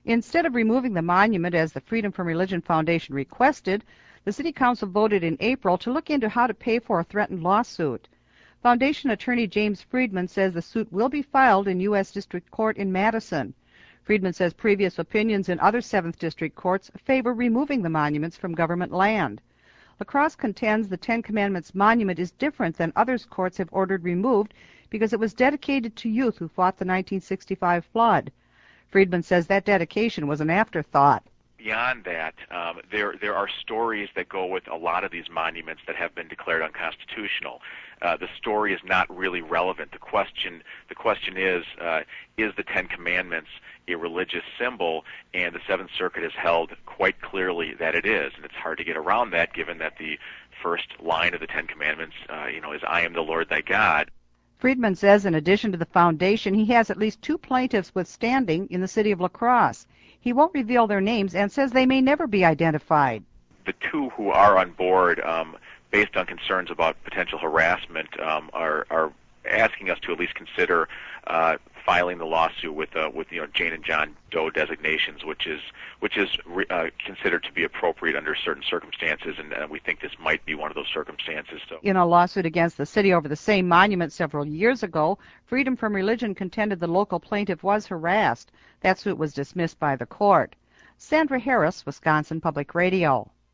Instead of removing the monument as the Freedom from Religion Foundation requested, the City Council voted in April to look into how to pay for a threatened lawsuit. Foundation attorney James Friedman says the suit will be filed in U.S. District Court in Madison. Friedman says previous opinions in other 7th District courts favor removing the monuments from government land. La Crosse contends the Ten Commandments monument is different than others courts have ordered removed because it was dedicated to youth who fought the 1965 flood. Friedman says that dedication was an afterthought. Beyond that, there are stories that go with a lot of these monuments that have been declared unconstitutional. The story is not really relevant. The question is the Ten Commandments a religious symbol? And the Seventh Circuit has held quite clearly that it is, and it's hard to get around that, given that the first line of the Ten Commandments, is "I am the Lord thy God." Friedman says in addition to the foundation, he has at least 2 plaintiffs with standing in the city of La Crosse. He won't reveal their names and says they may never be identified. The 2 who are on board, based on concerns about potential harassment, are asking us to at least consider filing the lawsuit with Jane and John Doe designations, which is considered to be appropriate under certain circumstances, and we think this might be one of those circumstances. So, in a lawsuit against the city over the same monument several years ago, Freedom from Religion contended the local plaintiff was harassed. That suit was dismissed by the court. Sandra Harris, Wisconsin Public Radio.